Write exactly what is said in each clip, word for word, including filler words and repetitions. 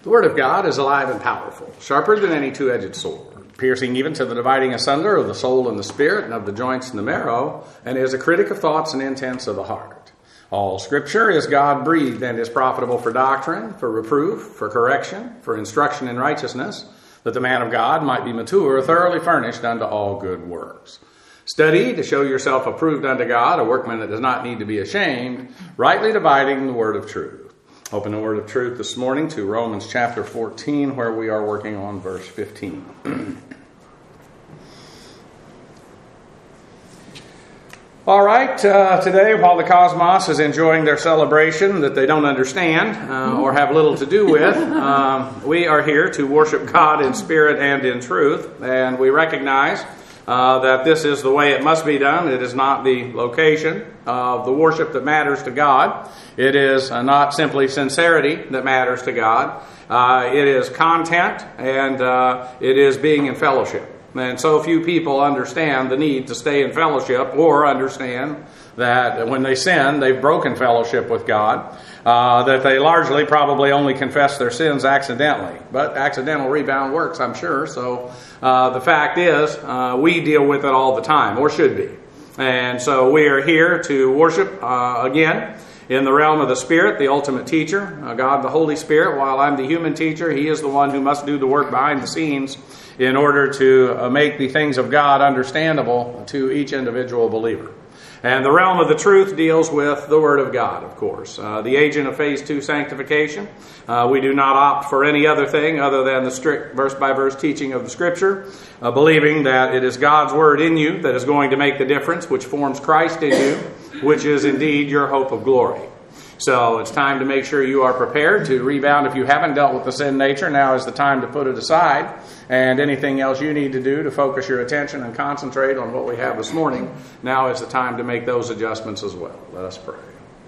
The Word of God is alive and powerful, sharper than any two-edged sword, piercing even to the dividing asunder of the soul and the spirit and of the joints and the marrow, and is a critic of thoughts and intents of the heart. All Scripture is God-breathed and is profitable for doctrine, for reproof, for correction, for instruction in righteousness, that the man of God might be mature, thoroughly furnished unto all good works. Study to show yourself approved unto God, a workman that does not need to be ashamed, rightly dividing the word of truth. Open the word of truth this morning to Romans chapter fourteen, where we are working on verse fifteen. All right, uh, today while the cosmos is enjoying their celebration that they don't understand uh, or have little to do with, um, we are here to worship God in spirit and in truth, and we recognize uh, that this is the way it must be done. It is not the location of the worship that matters to God. It is uh, not simply sincerity that matters to God. Uh, it is content, and uh, it is being in fellowship. And so few people understand the need to stay in fellowship or understand that when they sin, they've broken fellowship with God, uh, that they largely probably only confess their sins accidentally. But accidental rebound works, I'm sure. So uh, the fact is, uh, we deal with it all the time, or should be. And so we are here to worship uh, again in the realm of the Spirit, the ultimate teacher, uh, God the Holy Spirit. While I'm the human teacher, He is the one who must do the work behind the scenes in order to uh, make the things of God understandable to each individual believer. And the realm of the truth deals with the Word of God, of course. Uh, the agent of phase two sanctification. Uh, we do not opt for any other thing other than the strict verse-by-verse teaching of the Scripture, uh, believing that it is God's Word in you that is going to make the difference, which forms Christ in you, which is indeed your hope of glory. So it's time to make sure you are prepared to rebound. If you haven't dealt with the sin nature, now is the time to put it aside. And anything else you need to do to focus your attention and concentrate on what we have this morning, now is the time to make those adjustments as well. Let us pray.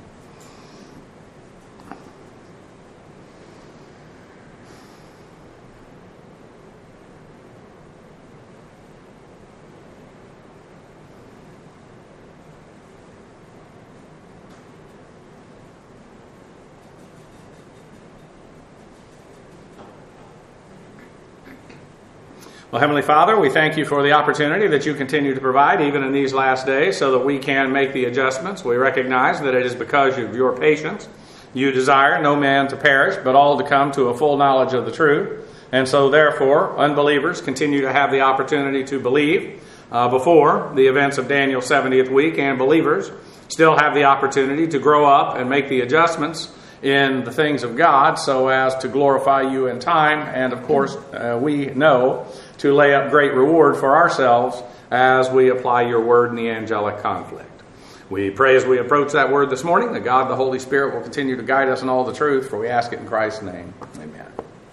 Well, Heavenly Father, we thank you for the opportunity that you continue to provide even in these last days so that we can make the adjustments. We recognize that it is because of your patience. You desire no man to perish, but all to come to a full knowledge of the truth. And so, therefore, unbelievers continue to have the opportunity to believe uh, before the events of Daniel's seventieth week, and believers still have the opportunity to grow up and make the adjustments in the things of God so as to glorify you in time. And, of course, uh, we know to lay up great reward for ourselves as we apply your word in the angelic conflict. We pray as we approach that word this morning that God the Holy Spirit will continue to guide us in all the truth, for we ask it in Christ's name. Amen.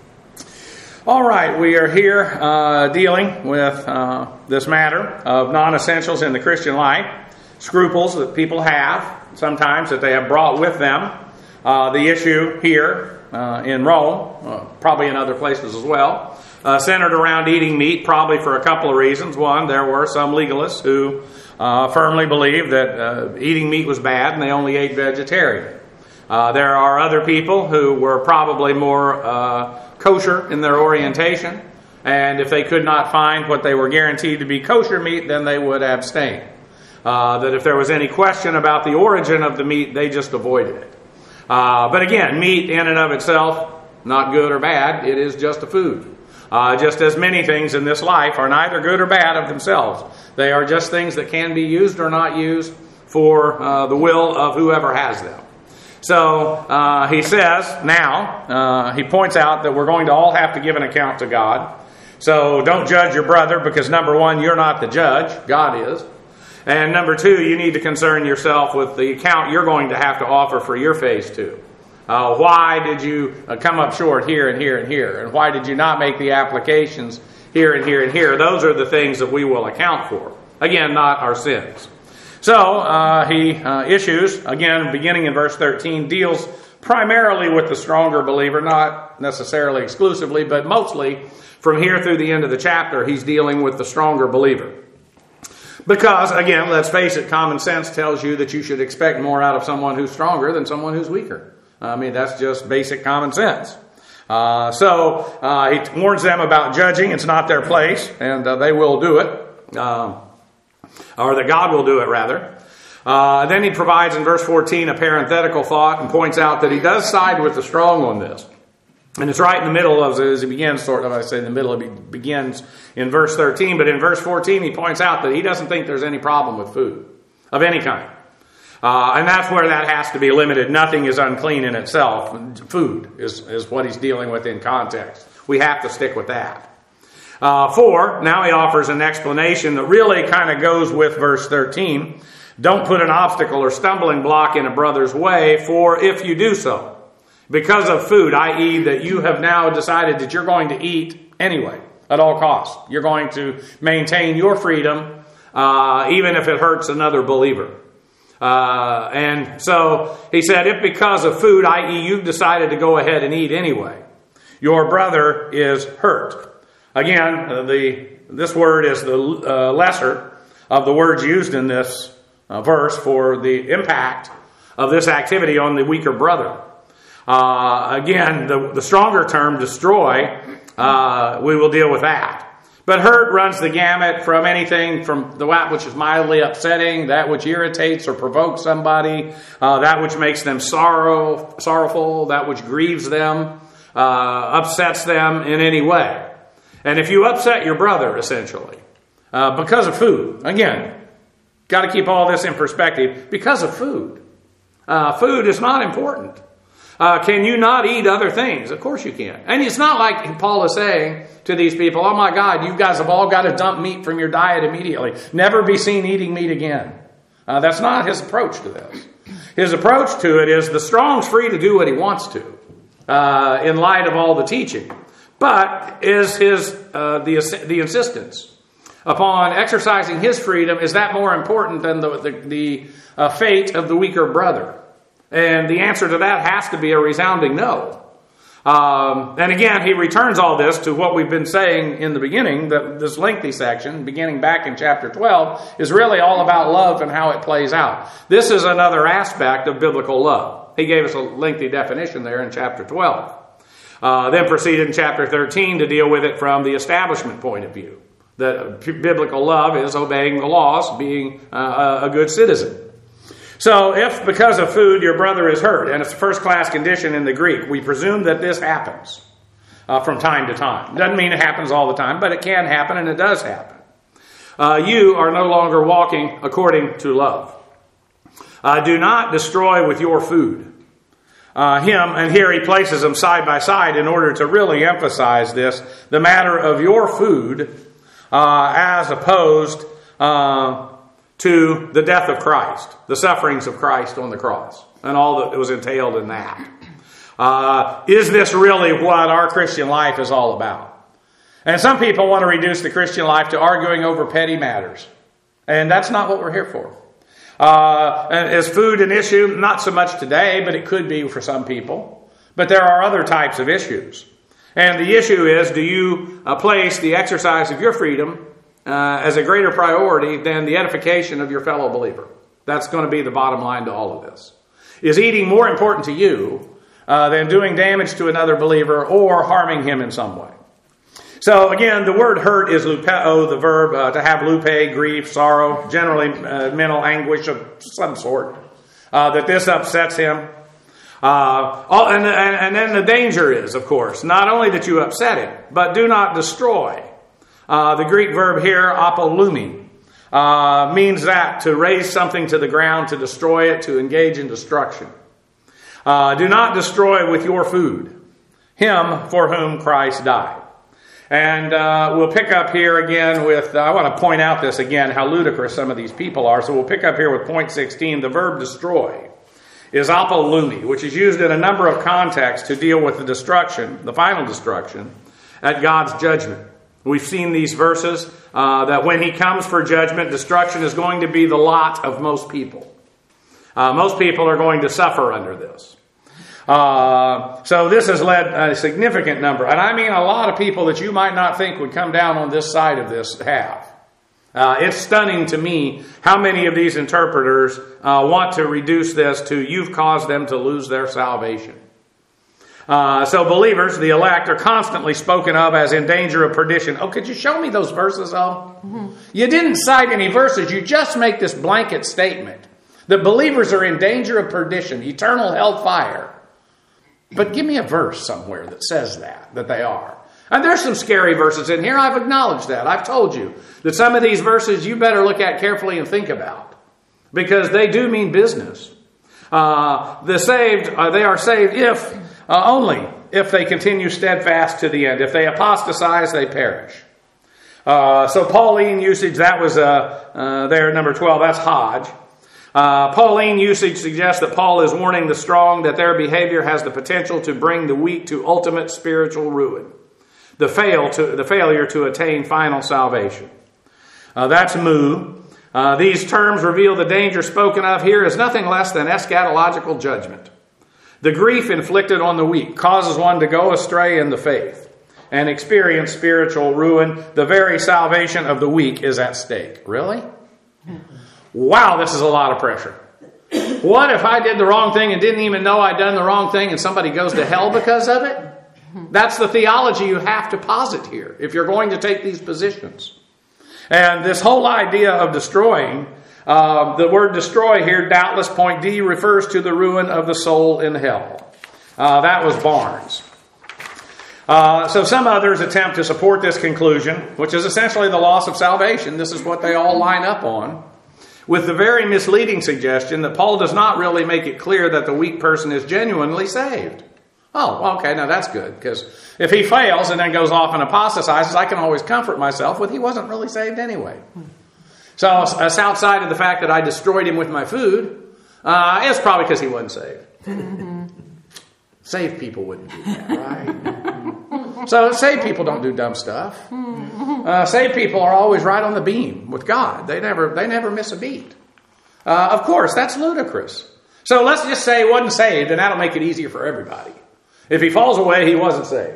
All right, we are here uh, dealing with uh, this matter of non-essentials in the Christian life, scruples that people have, sometimes that they have brought with them. Uh, the issue here uh, in Rome, uh, probably in other places as well, Uh, centered around eating meat, probably for a couple of reasons. One, there were some legalists who uh, firmly believed that uh, eating meat was bad and they only ate vegetarian. Uh, there are other people who were probably more uh, kosher in their orientation, and if they could not find what they were guaranteed to be kosher meat, then they would abstain. Uh, that if there was any question about the origin of the meat, they just avoided it. Uh, but again, meat in and of itself, not good or bad, it is just a food. Uh, just as many things in this life are neither good or bad of themselves. They are just things that can be used or not used for uh, the will of whoever has them. So uh, he says now, uh, he points out that we're going to all have to give an account to God. So don't judge your brother because, number one, you're not the judge. God is. And number two, you need to concern yourself with the account you're going to have to offer for your phase two. Uh, why did you uh, come up short here and here and here? And why did you not make the applications here and here and here? Those are the things that we will account for. Again, not our sins. So uh, he uh, issues, again, beginning in verse thirteen, deals primarily with the stronger believer, not necessarily exclusively, but mostly from here through the end of the chapter, he's dealing with the stronger believer. Because, again, let's face it, common sense tells you that you should expect more out of someone who's stronger than someone who's weaker. I mean, that's just basic common sense. Uh, so uh, he warns them about judging. It's not their place, and uh, they will do it. Uh, or that God will do it, rather. Uh, then he provides in verse fourteen a parenthetical thought and points out that he does side with the strong on this. And it's right in the middle of, as he begins, sort of, I say in the middle, it begins in verse thirteen, but in verse fourteen he points out that he doesn't think there's any problem with food of any kind. Uh, and that's where that has to be limited. Nothing is unclean in itself. Food is, is what he's dealing with in context. We have to stick with that. Uh, four, now he offers an explanation that really kind of goes with verse thirteen. Don't put an obstacle or stumbling block in a brother's way, for if you do so, because of food, that is that you have now decided that you're going to eat anyway, at all costs. You're going to maintain your freedom, uh, even if it hurts another believer. Uh, and so he said, if because of food, that is you've decided to go ahead and eat anyway, your brother is hurt. Again, uh, the this word is the uh, lesser of the words used in this uh, verse for the impact of this activity on the weaker brother. Uh, again, the, the stronger term, destroy, uh, we will deal with that. But hurt runs the gamut from anything from the that which is mildly upsetting, that which irritates or provokes somebody, uh, that which makes them sorrow, sorrowful, that which grieves them, uh, upsets them in any way. And if you upset your brother, essentially, uh, because of food, again, got to keep all this in perspective, because of food. Uh, food is not important. Uh, can you not eat other things? Of course you can. And it's not like Paul is saying to these people, oh my God, you guys have all got to dump meat from your diet immediately. Never be seen eating meat again. Uh, that's not his approach to this. His approach to it is the strong's free to do what he wants to uh, in light of all the teaching. But is his uh, the the insistence upon exercising his freedom, is that more important than the, the, the uh, fate of the weaker brother? And the answer to that has to be a resounding no. Um, and again, he returns all this to what we've been saying in the beginning, that this lengthy section, beginning back in chapter twelve, is really all about love and how it plays out. This is another aspect of biblical love. He gave us a lengthy definition there in chapter twelve. Uh, then proceeded in chapter thirteen to deal with it from the establishment point of view. That biblical love is obeying the laws, being uh, a good citizen. So if because of food your brother is hurt, and it's a first-class condition in the Greek, we presume that this happens uh, from time to time. Doesn't mean it happens all the time, but it can happen, and it does happen. Uh, you are no longer walking according to love. Uh, do not destroy with your food. Uh, him, and here he places them side by side in order to really emphasize this, the matter of your food uh, as opposed uh, to the death of Christ, the sufferings of Christ on the cross, and all that was entailed in that. Uh, is this really what our Christian life is all about? And some people want to reduce the Christian life to arguing over petty matters, and that's not what we're here for. Uh, is food an issue? Not so much today, but it could be for some people. But there are other types of issues. And the issue is, do you uh, place the exercise of your freedom uh, as a greater priority than the edification of your fellow believer? That's going to be the bottom line to all of this. Is eating more important to you uh, than doing damage to another believer or harming him in some way? So again, the word hurt is lupeo, the verb uh, to have lupe, grief, sorrow, generally uh, mental anguish of some sort, uh, that this upsets him. Uh, all, and, and, and then the danger is, of course, not only that you upset him, but do not destroy. Uh, the Greek verb here, apolumi, uh, means that to raise something to the ground, to destroy it, to engage in destruction. Uh, do not destroy with your food him for whom Christ died. And uh, we'll pick up here again with, uh, I want to point out this again, how ludicrous some of these people are. So we'll pick up here with point sixteen. The verb destroy is apolumi, which is used in a number of contexts to deal with the destruction, the final destruction, at God's judgment. We've seen these verses uh, that when he comes for judgment, destruction is going to be the lot of most people. Uh, most people are going to suffer under this. Uh, so this has led a significant number, and I mean a lot of people that you might not think would come down on this side of this have. Uh, it's stunning to me how many of these interpreters uh, want to reduce this to you've caused them to lose their salvation. Uh, so believers, the elect, are constantly spoken of as in danger of perdition. Oh, could you show me those verses, oh? Mm-hmm. You didn't cite any verses. You just make this blanket statement that believers are in danger of perdition, eternal hellfire. But give me a verse somewhere that says that, that they are. And there's some scary verses in here. I've acknowledged that. I've told you that some of these verses you better look at carefully and think about, because they do mean business. Uh, the saved, uh, they are saved if... Uh, only if they continue steadfast to the end. If they apostatize, they perish. Uh, so Pauline usage, that was uh, uh, there, number twelve, that's Hodge. Uh, Pauline usage suggests that Paul is warning the strong that their behavior has the potential to bring the weak to ultimate spiritual ruin. The, fail to, the failure to attain final salvation. Uh, that's Moo. Uh, these terms reveal the danger spoken of here as nothing less than eschatological judgment. The grief inflicted on the weak causes one to go astray in the faith and experience spiritual ruin. The very salvation of the weak is at stake. Really? Wow, this is a lot of pressure. What if I did the wrong thing and didn't even know I'd done the wrong thing and somebody goes to hell because of it? That's the theology you have to posit here if you're going to take these positions. And this whole idea of destroying... Uh, the word destroy here, doubtless, point D, refers to the ruin of the soul in hell. Uh, that was Barnes. Uh, so some others attempt to support this conclusion, which is essentially the loss of salvation. This is what they all line up on, with the very misleading suggestion that Paul does not really make it clear that the weak person is genuinely saved. Oh, okay, now that's good, because if he fails and then goes off and apostatizes, I can always comfort myself with he wasn't really saved anyway. So it's outside of the fact that I destroyed him with my food. Uh, it's probably because he wasn't saved. Mm-hmm. Saved people wouldn't do that, right? So saved people don't do dumb stuff. Uh, saved people are always right on the beam with God. They never, they never miss a beat. Uh, of course, that's ludicrous. So let's just say he wasn't saved, and that'll make it easier for everybody. If he falls away, he wasn't saved.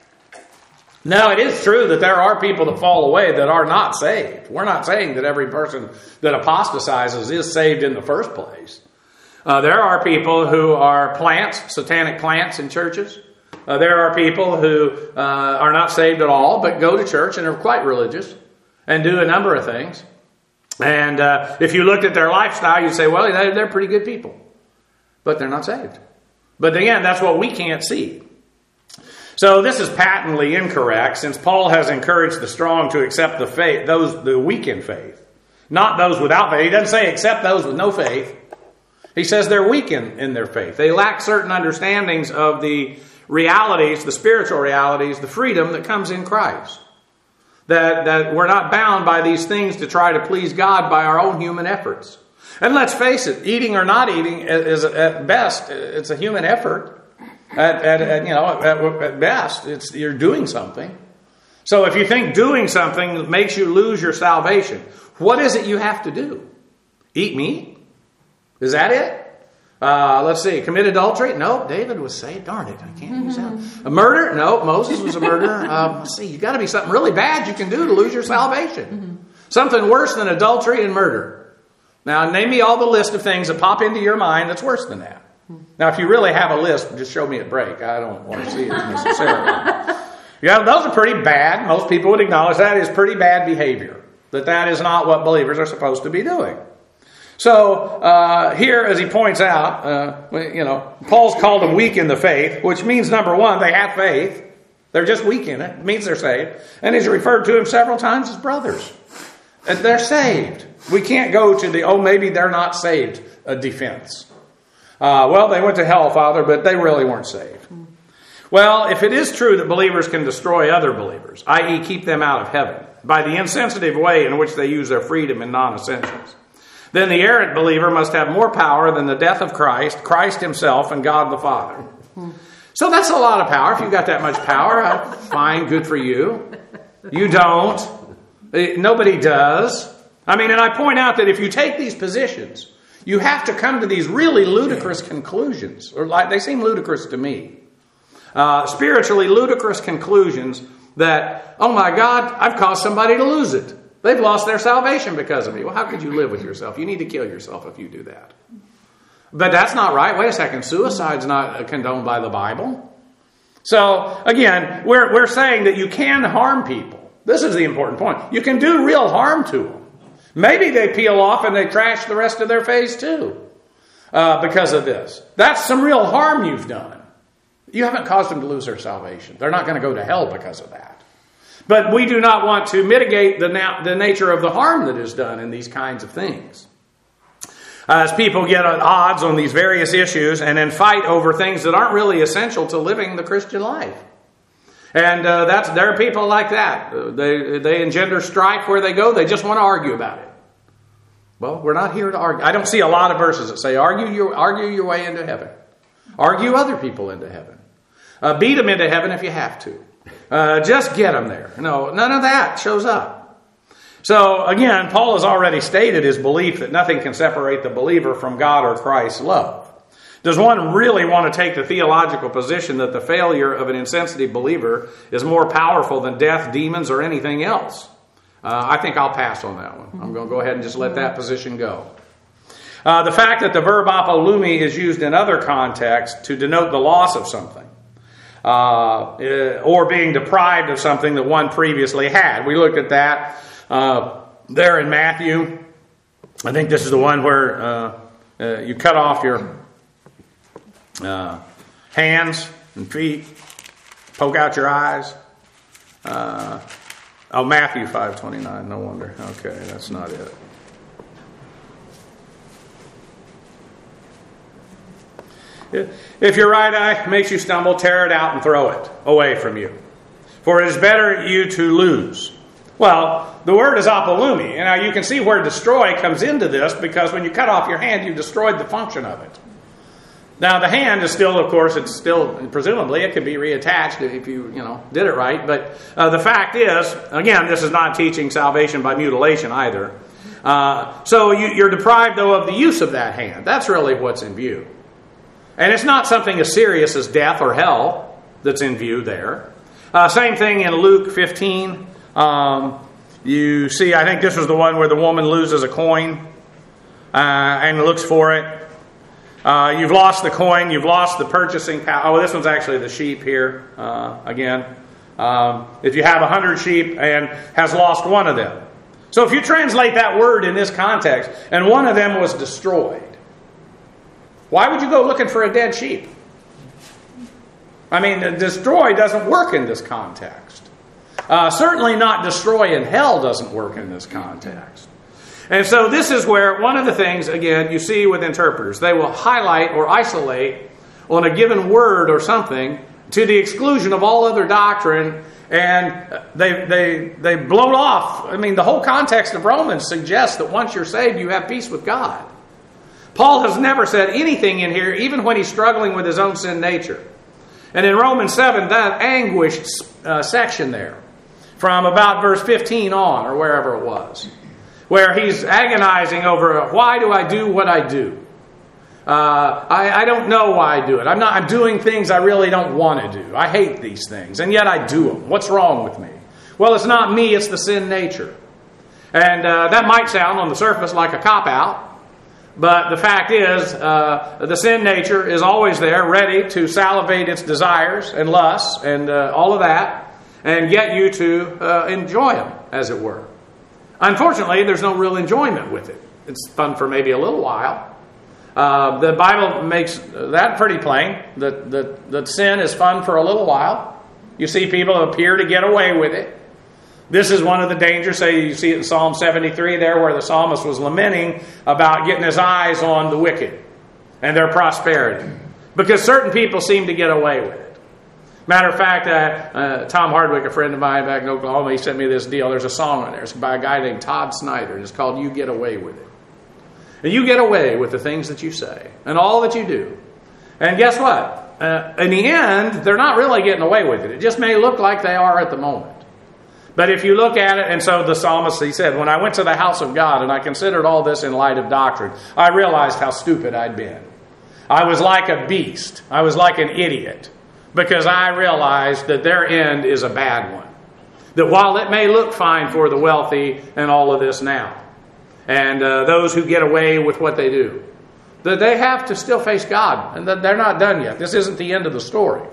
Now, it is true that there are people that fall away that are not saved. We're not saying that every person that apostatizes is saved in the first place. Uh, there are people who are plants, satanic plants in churches. Uh, there are people who uh, are not saved at all, but go to church and are quite religious and do a number of things. And uh, if you looked at their lifestyle, you'd say, well, they're pretty good people. But they're not saved. But again, that's what we can't see. So this is patently incorrect, since Paul has encouraged the strong to accept the faith, those the weak in faith, not those without faith. He doesn't say accept those with no faith. He says they're weak in, in their faith. They lack certain understandings of the realities, the spiritual realities, the freedom that comes in Christ. That, that we're not bound by these things to try to please God by our own human efforts. And let's face it, eating or not eating is at best, it's a human effort. At, at, at you know, at, at best, it's you're doing something. So if you think doing something makes you lose your salvation, what is it you have to do? Eat meat? Is that it? Uh, let's see. Commit adultery? No, David was saved. Darn it, I can't use that. A murder? No, Moses was a murderer. Um, let's see. You've got to be something really bad you can do to lose your salvation. Mm-hmm. Something worse than adultery and murder. Now, name me all the list of things that pop into your mind that's worse than that. Now, if you really have a list, just show me at break. I don't want to see it necessarily. Yeah, those are pretty bad. Most people would acknowledge that is pretty bad behavior. That that is not what believers are supposed to be doing. So, uh, here, as he points out, uh, you know, Paul's called them weak in the faith, which means, number one, they have faith. They're just weak in it. It means they're saved. And he's referred to them several times as brothers. And they're saved. We can't go to the, oh, maybe they're not saved, a defense. Uh, well, they went to hell, Father, but they really weren't saved. Well, if it is true that believers can destroy other believers, that is keep them out of heaven, by the insensitive way in which they use their freedom in non-essentials, then the errant believer must have more power than the death of Christ, Christ himself, and God the Father. So that's a lot of power. If you've got that much power, uh, fine, good for you. You don't. Nobody does. I mean, and I point out that if you take these positions, you have to come to these really ludicrous conclusions, or like they seem ludicrous to me. Uh, spiritually ludicrous conclusions that, oh my God, I've caused somebody to lose it. They've lost their salvation because of me. Well, how could you live with yourself? You need to kill yourself if you do that. But that's not right. Wait a second. Suicide's not condoned by the Bible. So, again, we're, we're saying that you can harm people. This is the important point. You can do real harm to them. Maybe they peel off and they trash the rest of their face too uh, because of this. That's some real harm you've done. You haven't caused them to lose their salvation. They're not going to go to hell because of that. But we do not want to mitigate the, na- the nature of the harm that is done in these kinds of things. As people get at odds on these various issues and then fight over things that aren't really essential to living the Christian life. And uh, that's there are people like that. Uh, they they engender strife where they go. They just want to argue about it. Well, we're not here to argue. I don't see a lot of verses that say argue your argue your way into heaven. Argue other people into heaven. Uh, beat them into heaven if you have to. Uh, just get them there. No, none of that shows up. So again, Paul has already stated his belief that nothing can separate the believer from God or Christ's love. Does one really want to take the theological position that the failure of an insensitive believer is more powerful than death, demons, or anything else? Uh, I think I'll pass on that one. I'm going to go ahead and just let that position go. Uh, the fact that the verb apolumi is used in other contexts to denote the loss of something uh, or being deprived of something that one previously had. We looked at that uh, there in Matthew. I think this is the one where uh, uh, you cut off your Uh, hands and feet, poke out your eyes. Uh, oh, Matthew five twenty-nine. No wonder. Okay, that's not it. If your right eye makes you stumble, tear it out and throw it away from you. For it is better you to lose. Well, the word is apolumi. And now you can see where destroy comes into this, because when you cut off your hand, you destroyed the function of it. Now, the hand is still, of course, it's still, presumably, it could be reattached if you, you know, did it right. But uh, the fact is, again, this is not teaching salvation by mutilation either. Uh, so you, you're deprived, though, of the use of that hand. That's really what's in view. And it's not something as serious as death or hell that's in view there. Uh, same thing in Luke fifteen. Um, you see, I think this was the one where the woman loses a coin uh, and looks for it. Uh, you've lost the coin. You've lost the purchasing power. Oh, this one's actually the sheep here uh, again. Um, if you have a hundred sheep and has lost one of them. So if you translate that word in this context, and one of them was destroyed, why would you go looking for a dead sheep? I mean, destroy doesn't work in this context. Uh, certainly not destroy in hell doesn't work in this context. And so this is where one of the things, again, you see with interpreters. They will highlight or isolate on a given word or something to the exclusion of all other doctrine, and they they they blow off. I mean, the whole context of Romans suggests that once you're saved, you have peace with God. Paul has never said anything in here, even when he's struggling with his own sin nature. And in Romans seven, that anguished uh, section there, from about verse fifteen on, or wherever it was, where he's agonizing over, why do I do what I do? Uh, I, I don't know why I do it. I'm not. I'm doing things I really don't want to do. I hate these things, and yet I do them. What's wrong with me? Well, it's not me, it's the sin nature. And uh, that might sound on the surface like a cop-out, but the fact is, uh, the sin nature is always there, ready to salivate its desires and lusts and uh, all of that, and get you to uh, enjoy them, as it were. Unfortunately, there's no real enjoyment with it. It's fun for maybe a little while. Uh, the Bible makes that pretty plain, that, that, that sin is fun for a little while. You see people who appear to get away with it. This is one of the dangers. Say you see it in Psalm seventy-three there, where the psalmist was lamenting about getting his eyes on the wicked and their prosperity. Because certain people seem to get away with it. Matter of fact, uh, uh, Tom Hardwick, a friend of mine back in Oklahoma, he sent me this deal. There's a song on there. It's by a guy named Todd Snyder. And it's called You Get Away With It. And you get away with the things that you say and all that you do. And guess what? Uh, in the end, they're not really getting away with it. It just may look like they are at the moment. But if you look at it, and so the psalmist, he said, when I went to the house of God and I considered all this in light of doctrine, I realized how stupid I'd been. I was like a beast. I was like an idiot. Because I realized that their end is a bad one. That while it may look fine for the wealthy and all of this now, and uh, those who get away with what they do, that they have to still face God, and that they're not done yet. This isn't the end of the story.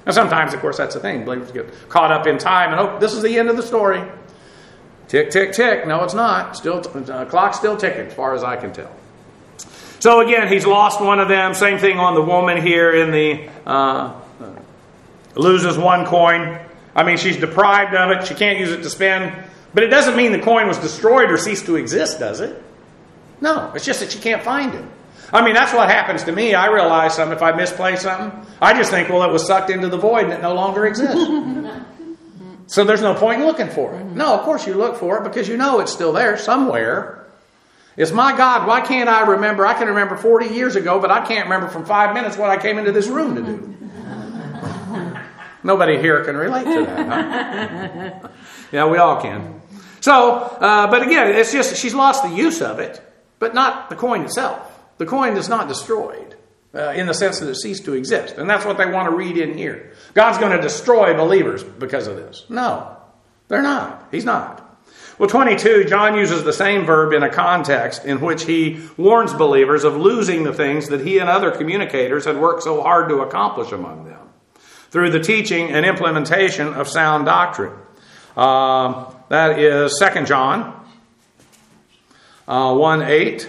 And sometimes, of course, that's the thing. Believers get caught up in time and, oh, this is the end of the story. Tick, tick, tick. No, it's not. Still, the clock's still ticking as far as I can tell. So again, he's lost one of them. Same thing on the woman here in the, uh, loses one coin. I mean, she's deprived of it. She can't use it to spend. But it doesn't mean the coin was destroyed or ceased to exist, does it? No, it's just that she can't find it. I mean, that's what happens to me. I realize something. If I misplace something, I just think, well, it was sucked into the void and it no longer exists. So there's no point in looking for it. No, of course you look for it because you know it's still there somewhere. It's my God, why can't I remember? I can remember forty years ago, but I can't remember from five minutes what I came into this room to do. Nobody here can relate to that, huh? Yeah, we all can. So, uh, but again, it's just she's lost the use of it, but not the coin itself. The coin is not destroyed uh, in the sense that it ceased to exist. And that's what they want to read in here. God's going to destroy believers because of this. No, they're not. He's not. Well, twenty-two, John uses the same verb in a context in which he warns believers of losing the things that he and other communicators had worked so hard to accomplish among them through the teaching and implementation of sound doctrine. Uh, that is Second John uh, one eight.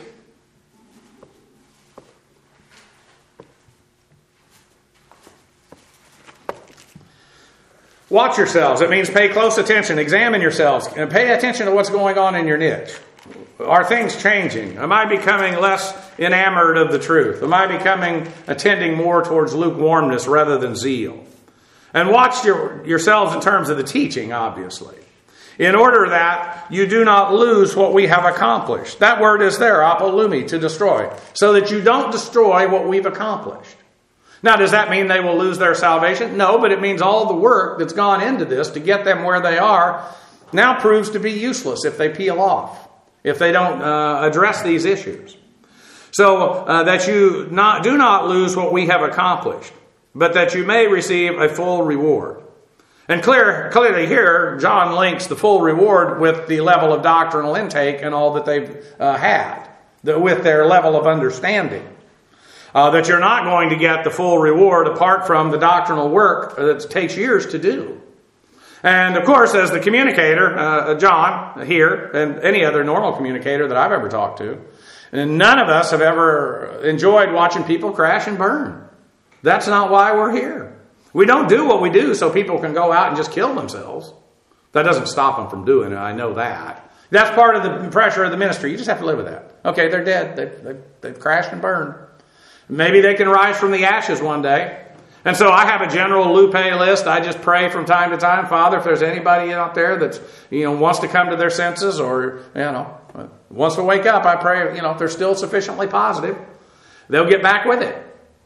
Watch yourselves. It means pay close attention. Examine yourselves. And pay attention to what's going on in your niche. Are things changing? Am I becoming less enamored of the truth? Am I becoming, attending more towards lukewarmness rather than zeal? And watch your, yourselves in terms of the teaching, obviously. In order that you do not lose what we have accomplished. That word is there, apolumi, to destroy. So that you don't destroy what we've accomplished. Now, does that mean they will lose their salvation? No, but it means all the work that's gone into this to get them where they are now proves to be useless if they peel off, if they don't uh, address these issues. So uh, that you not do not lose what we have accomplished, but that you may receive a full reward. And clear, clearly here, John links the full reward with the level of doctrinal intake and all that they've uh, had, the, with their level of understanding. Uh, that you're not going to get the full reward apart from the doctrinal work that takes years to do. And of course, as the communicator, uh, John here, and any other normal communicator that I've ever talked to, and none of us have ever enjoyed watching people crash and burn. That's not why we're here. We don't do what we do so people can go out and just kill themselves. That doesn't stop them from doing it. I know that. That's part of the pressure of the ministry. You just have to live with that. Okay, they're dead. They've, they've, they've crashed and burned. Maybe they can rise from the ashes one day. And so I have a general Lupe list. I just pray from time to time, Father, if there's anybody out there that's, you know, wants to come to their senses or, you know, wants to wake up, I pray, you know, if they're still sufficiently positive, they'll get back with it.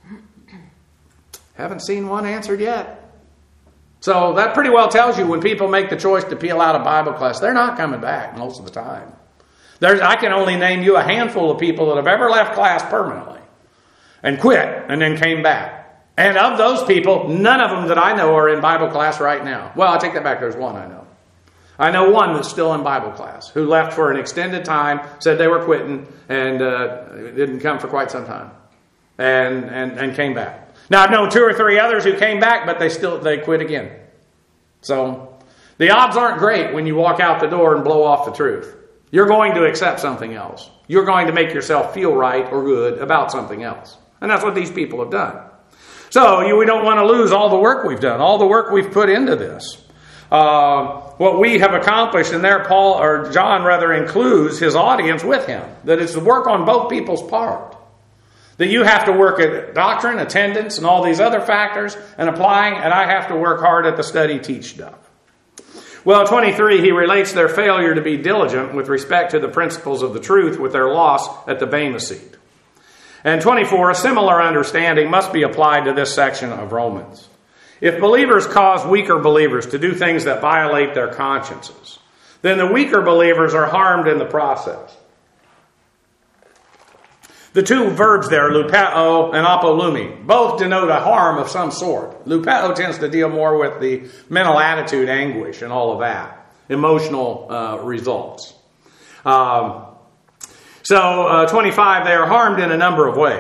Haven't seen one answered yet. So that pretty well tells you when people make the choice to peel out of Bible class, they're not coming back most of the time. There's, I can only name you a handful of people that have ever left class permanently and quit and then came back. And of those people, none of them that I know are in Bible class right now. Well, I take that back. There's one I know. I know one that's still in Bible class who left for an extended time, said they were quitting, and uh, didn't come for quite some time, and, and and came back. Now, I've known two or three others who came back, but they still they quit again. So the odds aren't great when you walk out the door and blow off the truth. You're going to accept something else. You're going to make yourself feel right or good about something else. And that's what these people have done. So you, we don't want to lose all the work we've done, all the work we've put into this. Uh, what we have accomplished, and there Paul, or John rather, includes his audience with him. That it's the work on both people's part. That you have to work at doctrine, attendance, and all these other factors, and applying, and I have to work hard at the study, teach stuff. Well, twenty-three, he relates their failure to be diligent with respect to the principles of the truth with their loss at the Bema seat. And twenty-four, a similar understanding must be applied to this section of Romans. If believers cause weaker believers to do things that violate their consciences, then the weaker believers are harmed in the process. The two verbs there, lupeo and apolumi, both denote a harm of some sort. Lupeo tends to deal more with the mental attitude, anguish, and all of that, emotional uh, results. Um, so, uh, twenty-five, they are harmed in a number of ways.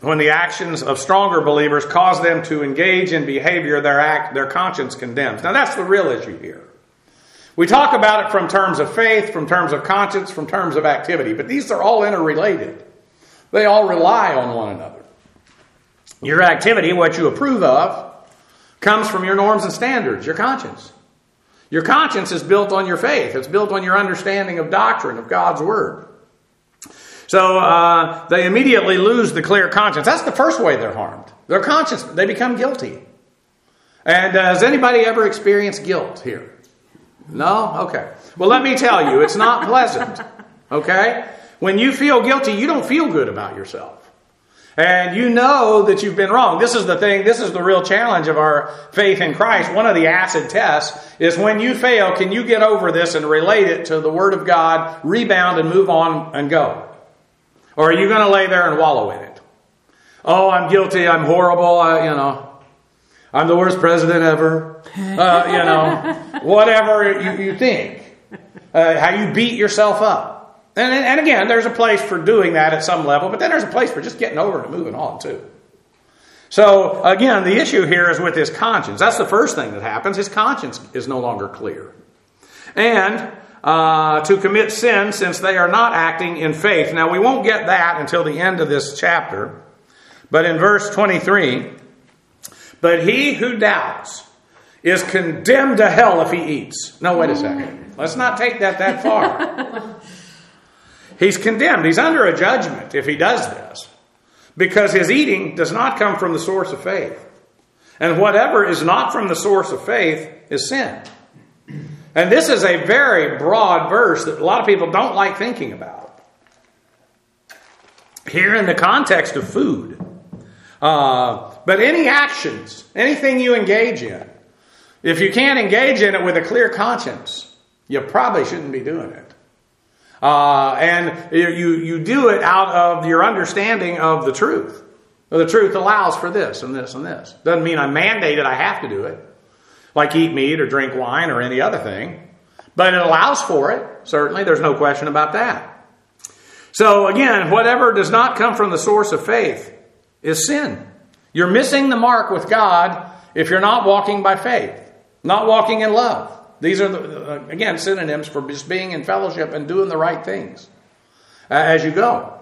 when the actions of stronger believers cause them to engage in behavior their act, their conscience condemns. Now that's the real issue here. We talk about it from terms of faith, from terms of conscience, from terms of activity, but these are all interrelated. They all rely on one another. Your activity, what you approve of, comes from your norms and standards, your conscience. Your conscience is built on your faith. It's built on your understanding of doctrine, of God's Word. So uh, they immediately lose the clear conscience. That's the first way they're harmed. Their conscience, they become guilty. And uh, has anybody ever experienced guilt here? No? Okay. Well, let me tell you, it's not pleasant. Okay? When you feel guilty, you don't feel good about yourself. And you know that you've been wrong. This is the thing, this is the real challenge of our faith in Christ. One of the acid tests is when you fail, can you get over this and relate it to the Word of God, rebound and move on and go? Or are you going to lay there and wallow in it? Oh, I'm guilty, I'm horrible, I, you know, I'm the worst president ever. Uh, you know, whatever you, you think. Uh, how you beat yourself up. And, and again, there's a place for doing that at some level, but then there's a place for just getting over it and moving on too. So again, the issue here is with his conscience. That's the first thing that happens. His conscience is no longer clear. And uh, to commit sin since they are not acting in faith. Now we won't get that until the end of this chapter. But in verse twenty-three, but he who doubts is condemned to hell if he eats. No, wait a second. Let's not take that that far. He's condemned. He's under a judgment if he does this. Because his eating does not come from the source of faith. And whatever is not from the source of faith is sin. And this is a very broad verse that a lot of people don't like thinking about. Here in the context of food. Uh, but any actions, anything you engage in, if you can't engage in it with a clear conscience, you probably shouldn't be doing it. Uh, and you, you do it out of your understanding of the truth. The truth allows for this and this and this. Doesn't mean I'm mandated I have to do it. Like eat meat or drink wine or any other thing. But it allows for it. Certainly, there's no question about that. So again, whatever does not come from the source of faith is sin. You're missing the mark with God if you're not walking by faith. Not walking in love. These are, the, again, synonyms for just being in fellowship and doing the right things uh, as you go.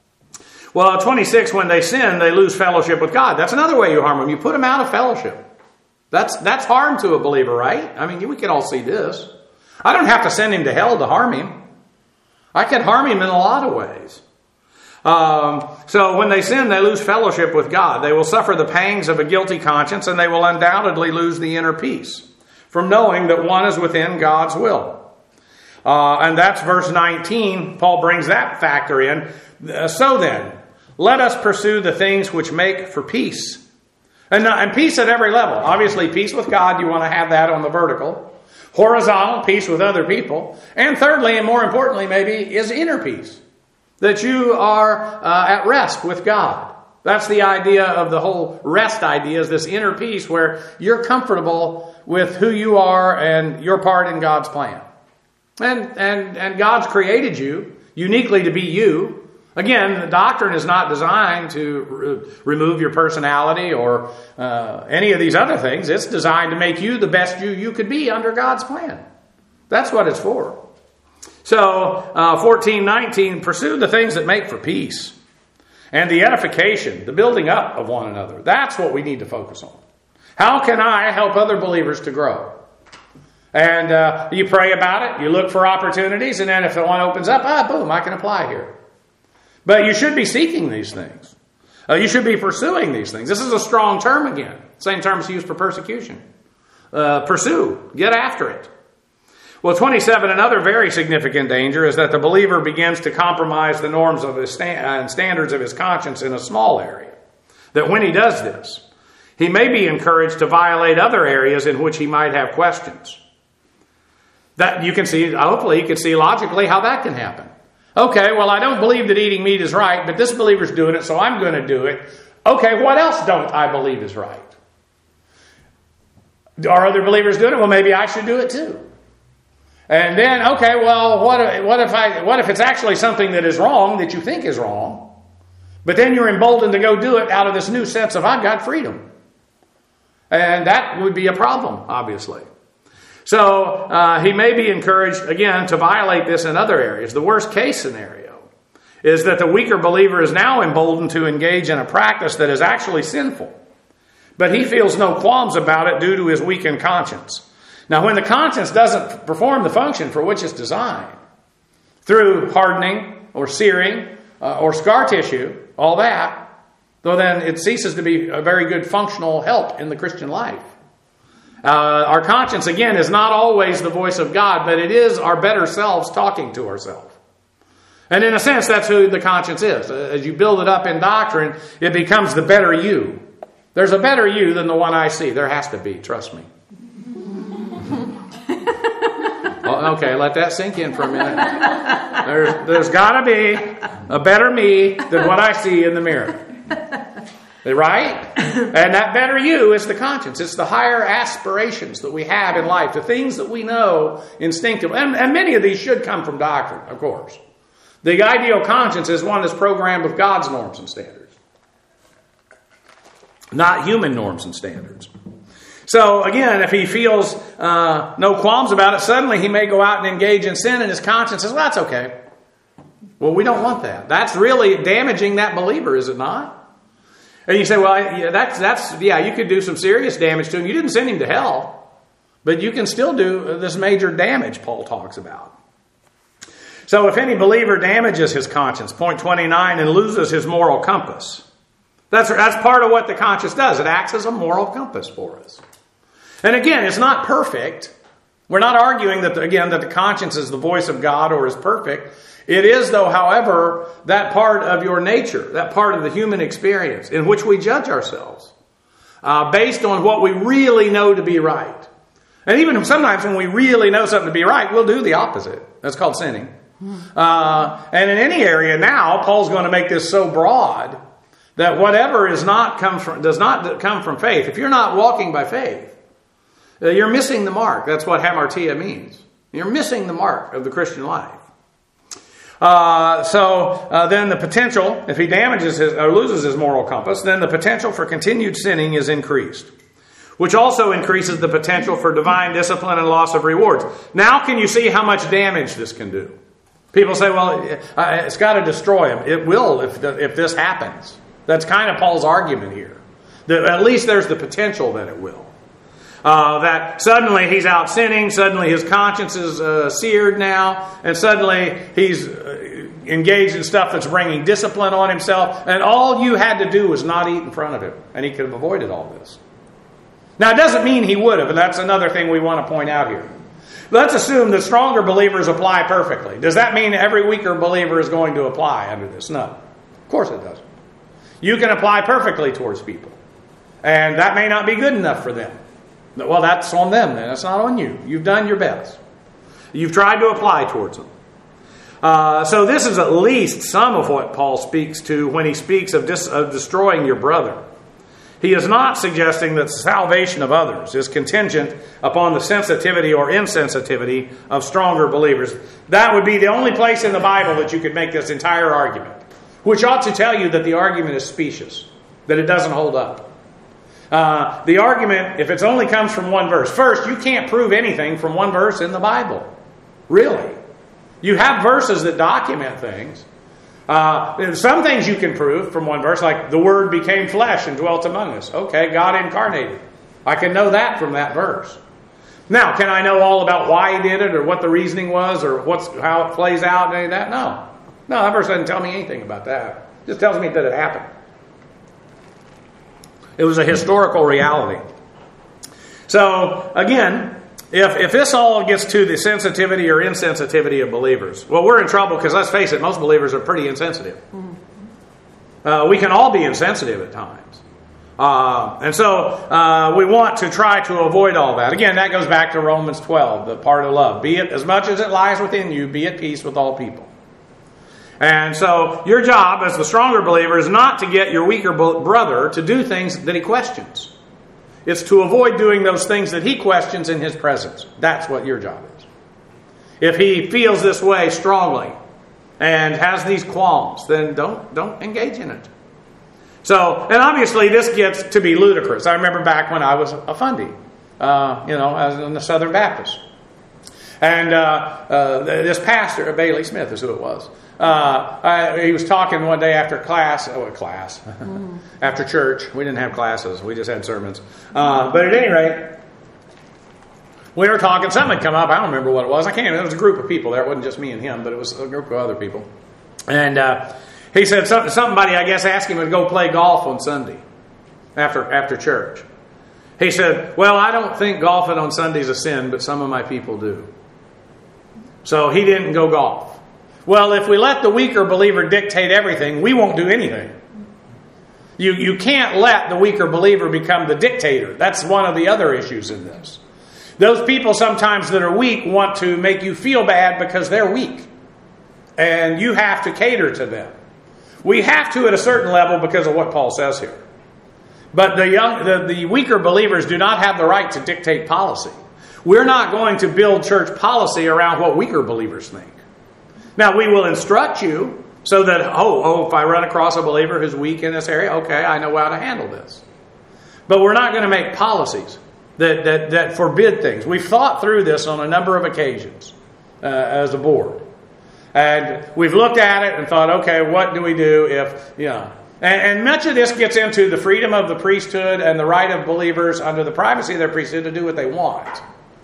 Well, twenty-six, when they sin, they lose fellowship with God. That's another way you harm them. You put them out of fellowship. That's that's harm to a believer, right? I mean, we can all see this. I don't have to send him to hell to harm him. I can harm him in a lot of ways. Um, so when they sin, they lose fellowship with God. They will suffer the pangs of a guilty conscience, and they will undoubtedly lose the inner peace from knowing that one is within God's will. Uh, and that's verse nineteen. Paul brings that factor in. Uh, so then, let us pursue the things which make for peace. And, uh, and peace at every level. Obviously, peace with God, you want to have that on the vertical. Horizontal, peace with other people. And thirdly, and more importantly maybe, is inner peace. That you are uh, at rest with God. That's the idea of the whole rest idea, is this inner peace where you're comfortable with who you are and your part in God's plan. And, and, and God's created you uniquely to be you. Again, the doctrine is not designed to re- remove your personality or uh, any of these other things. It's designed to make you the best you you could be under God's plan. That's what it's for. So, uh, fourteen nineteen, pursue the things that make for peace. And the edification, the building up of one another. That's what we need to focus on. How can I help other believers to grow? And uh, you pray about it, you look for opportunities, and then if the one opens up, ah, boom, I can apply here. But you should be seeking these things. Uh, you should be pursuing these things. This is a strong term again. Same term is used for persecution. Uh, pursue. Get after it. Well, twenty-seven, another very significant danger is that the believer begins to compromise the norms of his sta- and standards of his conscience in a small area. That when he does this, he may be encouraged to violate other areas in which he might have questions. That you can see, hopefully you can see logically how that can happen. Okay, well, I don't believe that eating meat is right, but this believer's doing it, so I'm going to do it. Okay, what else don't I believe is right? Are other believers doing it? Well, maybe I should do it too. And then, okay, well, what if, what if I, what if it's actually something that is wrong that you think is wrong, But then you're emboldened to go do it out of this new sense of, I've got freedom. And that would be a problem, obviously. So uh, he may be encouraged, again, to violate this in other areas. The worst case scenario is that the weaker believer is now emboldened to engage in a practice that is actually sinful. But he feels no qualms about it due to his weakened conscience. Now, when the conscience doesn't perform the function for which it's designed, through hardening or searing uh, or scar tissue, all that, though then it ceases to be a very good functional help in the Christian life. Uh, our conscience, again, is not always the voice of God, but it is our better selves talking to ourselves. And in a sense, that's who the conscience is. As you build it up in doctrine, it becomes the better you. There's a better you than the one I see. There has to be, trust me. Well, okay, let that sink in for a minute. There's, there's got to be a better me than what I see in the mirror. Right? And that better you is the conscience. It's the higher aspirations that we have in life, the things that we know instinctively. And, and many of these should come from doctrine, of course. The ideal conscience is one that's programmed with God's norms and standards, not human norms and standards. So again, if he feels uh, no qualms about it, suddenly he may go out and engage in sin, and his conscience says, well, that's okay. Well, we don't want that. That's really damaging that believer, is it not? And you say, well, yeah, that's, that's, yeah, you could do some serious damage to him. You didn't send him to hell, but you can still do this major damage Paul talks about. So if any believer damages his conscience, point twenty-nine, and loses his moral compass, that's, that's part of what the conscience does. It acts as a moral compass for us. And again, it's not perfect. We're not arguing that, the, again, that the conscience is the voice of God or is perfect. It is, though, however, that part of your nature, that part of the human experience in which we judge ourselves uh, based on what we really know to be right. And even sometimes when we really know something to be right, we'll do the opposite. That's called sinning. Uh, and in any area now, Paul's going to make this so broad that whatever is not come from, does not come from faith, if you're not walking by faith, uh, you're missing the mark. That's what hamartia means. You're missing the mark of the Christian life. Uh, so uh, then the potential, if he damages his, or loses his moral compass, then the potential for continued sinning is increased, which also increases the potential for divine discipline and loss of rewards. Now can you see how much damage this can do? People say, well, it's got to destroy him. It will if, the, if this happens. That's kind of Paul's argument here. That at least there's the potential that it will. Uh, that suddenly he's out sinning, suddenly his conscience is uh, seared now, and suddenly he's uh, engaged in stuff that's bringing discipline on himself, and all you had to do was not eat in front of him, and he could have avoided all this. Now, it doesn't mean he would have, and that's another thing we want to point out here. Let's assume that stronger believers apply perfectly. Does that mean every weaker believer is going to apply under this? No. Of course it doesn't. You can apply perfectly towards people, and that may not be good enough for them. Well, that's on them then. That's not on you. You've done your best. You've tried to apply towards them. Uh, so this is at least some of what Paul speaks to when he speaks of, dis- of destroying your brother. He is not suggesting that the salvation of others is contingent upon the sensitivity or insensitivity of stronger believers. That would be the only place in the Bible that you could make this entire argument, which ought to tell you that the argument is specious, that it doesn't hold up. Uh, the argument, if it only comes from one verse. First, you can't prove anything from one verse in the Bible. Really. You have verses that document things. Uh, some things you can prove from one verse, like the Word became flesh and dwelt among us. Okay, God incarnated. I can know that from that verse. Now, can I know all about why He did it, or what the reasoning was, or what's how it plays out, and any of that? No. No, that verse doesn't tell me anything about that. It just tells me that it happened. It was a historical reality. So, again, if if this all gets to the sensitivity or insensitivity of believers, well, we're in trouble because, let's face it, most believers are pretty insensitive. Uh, we can all be insensitive at times. Uh, and so uh, we want to try to avoid all that. Again, that goes back to Romans twelve, the part of love. Be it as much as it lies within you, be at peace with all people. And so your job as the stronger believer is not to get your weaker brother to do things that he questions. It's to avoid doing those things that he questions in his presence. That's what your job is. If he feels this way strongly and has these qualms, then don't, don't engage in it. So, and obviously this gets to be ludicrous. I remember back when I was a fundie, uh, you know, as in the Southern Baptist. And uh, uh, this pastor, Bailey Smith is who it was, uh, I, he was talking one day after class, oh, class, mm. after church. We didn't have classes, we just had sermons. Uh, but at any rate, we were talking, something had come up, I don't remember what it was. I can't, it was a group of people there. It wasn't just me and him, but it was a group of other people. And uh, he said some, somebody, I guess, asked him to go play golf on Sunday after after church. He said, well, I don't think golfing on Sunday is a sin, but some of my people do. So he didn't go golf. Well, if we let the weaker believer dictate everything, we won't do anything. You, you can't let the weaker believer become the dictator. That's one of the other issues in this. Those people sometimes that are weak want to make you feel bad because they're weak. And you have to cater to them. We have to at a certain level because of what Paul says here. But the young, the, the weaker believers do not have the right to dictate policy. We're not going to build church policy around what weaker believers think. Now, we will instruct you so that, oh, oh, if I run across a believer who's weak in this area, okay, I know how to handle this. But we're not going to make policies that, that, that forbid things. We've thought through this on a number of occasions uh, as a board. And we've looked at it and thought, okay, what do we do if, you know. And, and much of this gets into the freedom of the priesthood and the right of believers under the privacy of their priesthood to do what they want.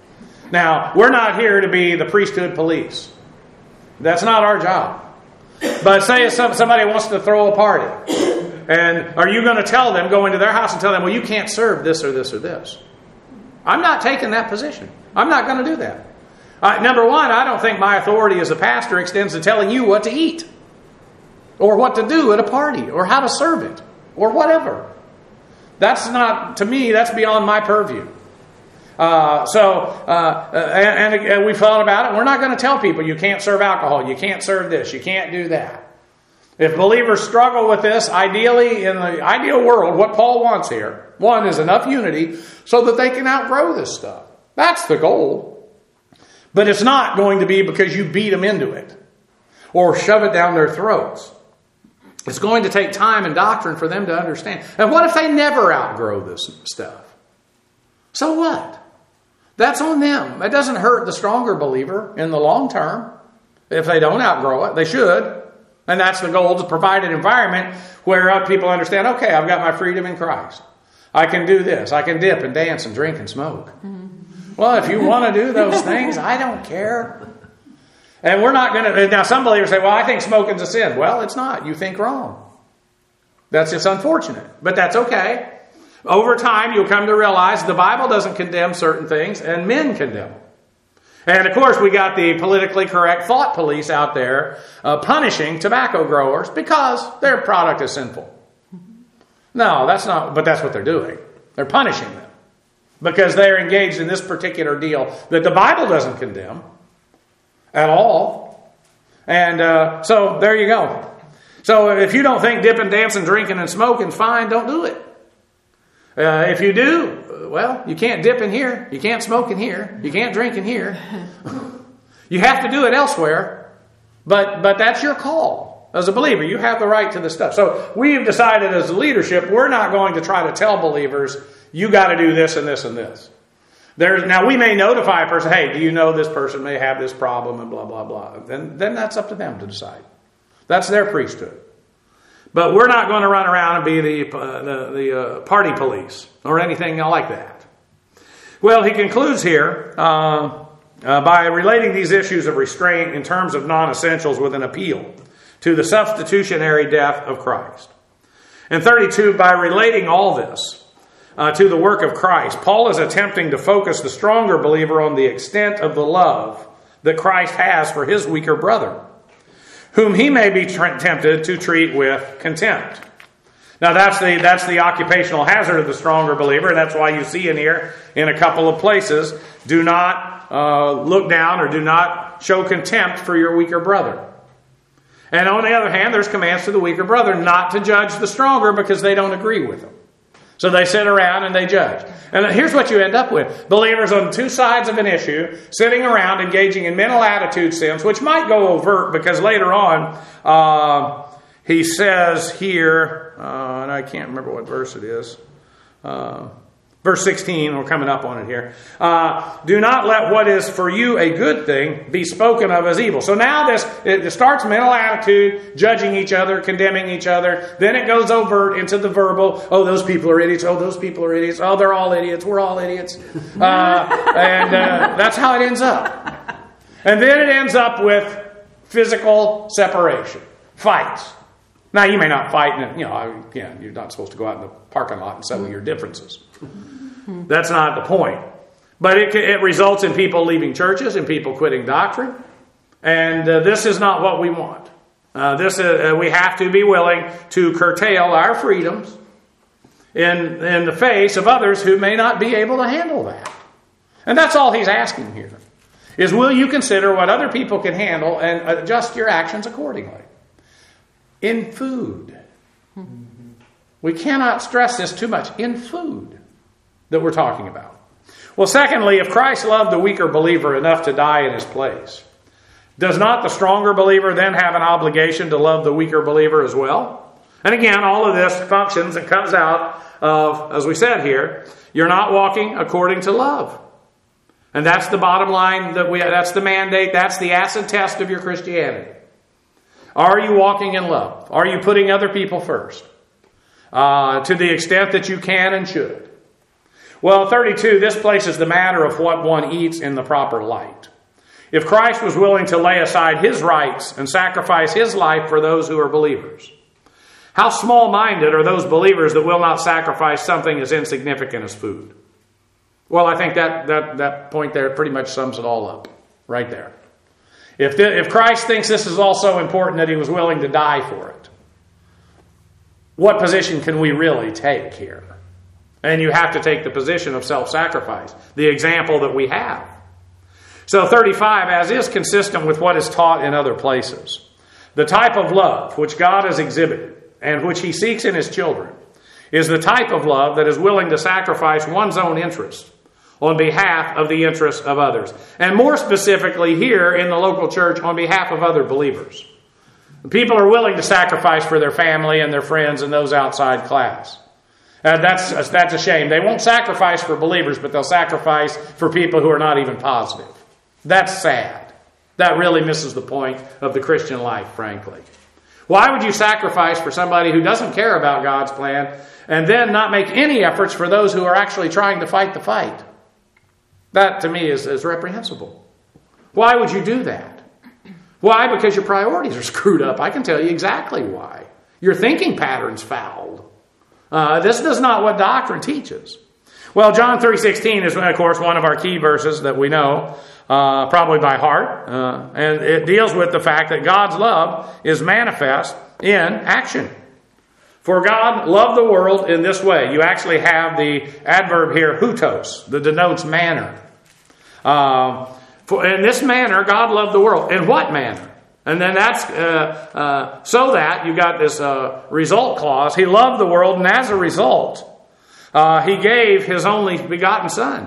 Now, we're not here to be the priesthood police. That's not our job. But say if somebody wants to throw a party, and are you going to tell them, go into their house and tell them, well, you can't serve this or this or this? I'm not taking that position. I'm not going to do that. Uh, number one, I don't think my authority as a pastor extends to telling you what to eat, or what to do at a party, or how to serve it, or whatever. That's not, to me, that's beyond my purview. Uh, so, uh, and, and, and we've thought about it. We're not going to tell people you can't serve alcohol, you can't serve this, you can't do that. If believers struggle with this, ideally, in the ideal world, what Paul wants here, one is enough unity so that they can outgrow this stuff. That's the goal. But it's not going to be because you beat them into it or shove it down their throats. It's going to take time and doctrine for them to understand. And what if they never outgrow this stuff? So what? That's on them. It doesn't hurt the stronger believer in the long term. If they don't outgrow it, they should. And that's the goal, to provide an environment where people understand, okay, I've got my freedom in Christ. I can do this. I can dip and dance and drink and smoke. Mm-hmm. Well, if you want to do those things, I don't care. And we're not going to... Now, some believers say, well, I think smoking's a sin. Well, it's not. You think wrong. That's just unfortunate. But that's okay. Over time, you'll come to realize the Bible doesn't condemn certain things, and men condemn them. And, of course, we got the politically correct thought police out there uh, punishing tobacco growers because their product is sinful. No, that's not... But that's what they're doing. They're punishing them because they're engaged in this particular deal that the Bible doesn't condemn at all. And uh, so, there you go. So, if you don't think dipping, dancing, drinking, and smoking is fine, don't do it. Uh, if you do, well, you can't dip in here. You can't smoke in here. You can't drink in here. You have to do it elsewhere. But but that's your call. As a believer, you have the right to this stuff. So we've decided as a leadership, we're not going to try to tell believers, you got to do this and this and this. There's, now, we may notify a person, hey, do you know this person may have this problem and blah, blah, blah. Then, then that's up to them to decide. That's their priesthood. But we're not going to run around and be the, uh, the, the uh, party police or anything like that. Well, he concludes here uh, uh, by relating these issues of restraint in terms of non-essentials with an appeal to the substitutionary death of Christ. And thirty-two, by relating all this uh, to the work of Christ, Paul is attempting to focus the stronger believer on the extent of the love that Christ has for his weaker brother, whom he may be t- tempted to treat with contempt. Now that's the that's the occupational hazard of the stronger believer, and that's why you see in here, in a couple of places, do not uh, look down or do not show contempt for your weaker brother. And on the other hand, there's commands to the weaker brother not to judge the stronger because they don't agree with them. So they sit around and they judge. And here's what you end up with. Believers on two sides of an issue, sitting around engaging in mental attitude sins, which might go overt because later on, uh, he says here, uh, and I can't remember what verse it is. Uh, verse sixteen, we're coming up on it here. Uh, do not let what is for you a good thing be spoken of as evil. So now this, it starts mental attitude, judging each other, condemning each other. Then it goes overt into the verbal. Oh, those people are idiots. Oh, those people are idiots. Oh, they're all idiots. We're all idiots. Uh, and uh, that's how it ends up. And then it ends up with physical separation, fights. Now, you may not fight, and you know, again, you're not supposed to go out in the parking lot and settle your differences. That's not the point. But it, it results in people leaving churches and people quitting doctrine. And uh, this is not what we want. Uh, this is, uh, we have to be willing to curtail our freedoms in, in the face of others who may not be able to handle that. And that's all he's asking here, is will you consider what other people can handle and adjust your actions accordingly? In food. We cannot stress this too much. In food that we're talking about. Well, secondly, if Christ loved the weaker believer enough to die in his place, does not the stronger believer then have an obligation to love the weaker believer as well? And again, all of this functions and comes out of, as we said here, you're not walking according to love. And that's the bottom line, that we, that's the mandate, that's the acid test of your Christianity. Are you walking in love? Are you putting other people first? Uh, to the extent that you can and should. Well, thirty-two, this places the matter of what one eats in the proper light. If Christ was willing to lay aside his rights and sacrifice his life for those who are believers, how small-minded are those believers that will not sacrifice something as insignificant as food? Well, I think that, that, that point there pretty much sums it all up, right there. If, the, if Christ thinks this is all so important that he was willing to die for it, what position can we really take here? And you have to take the position of self-sacrifice, the example that we have. So thirty-five, as is consistent with what is taught in other places, the type of love which God has exhibited and which he seeks in his children is the type of love that is willing to sacrifice one's own interest on behalf of the interests of others. And more specifically here in the local church, on behalf of other believers. People are willing to sacrifice for their family and their friends and those outside class. And that's, that's a shame. They won't sacrifice for believers, but they'll sacrifice for people who are not even positive. That's sad. That really misses the point of the Christian life, frankly. Why would you sacrifice for somebody who doesn't care about God's plan and then not make any efforts for those who are actually trying to fight the fight? That, to me, is, is reprehensible. Why would you do that? Why? Because your priorities are screwed up. I can tell you exactly why. Your thinking pattern's fouled. Uh, this is not what doctrine teaches. Well, John three sixteen is, of course, one of our key verses that we know, uh, probably by heart. Uh, and it deals with the fact that God's love is manifest in action. For God loved the world in this way. You actually have the adverb here, hutos, that denotes manner. Uh, for in this manner, God loved the world. In what manner? And then that's, uh, uh, so that, you got this uh, result clause. He loved the world, and as a result, uh, he gave his only begotten Son.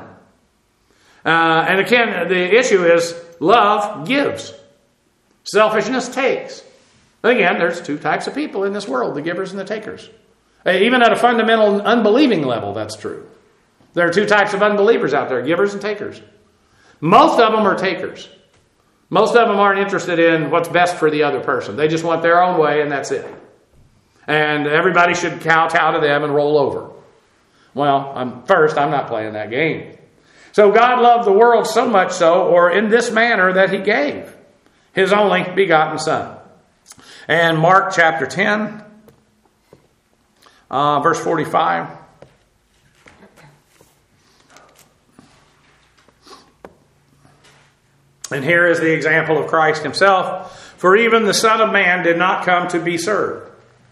Uh, and again, the issue is love gives. Selfishness takes. Again, there's two types of people in this world, the givers and the takers. Even at a fundamental unbelieving level, that's true. There are two types of unbelievers out there, givers and takers. Most of them are takers. Most of them aren't interested in what's best for the other person. They just want their own way, and that's it. And everybody should kowtow to them and roll over. Well, I'm, first, I'm not playing that game. So God loved the world so much so, or in this manner, that he gave his only begotten Son. And Mark chapter ten, uh, verse forty-five. And here is the example of Christ himself. For even the Son of Man did not come to be served,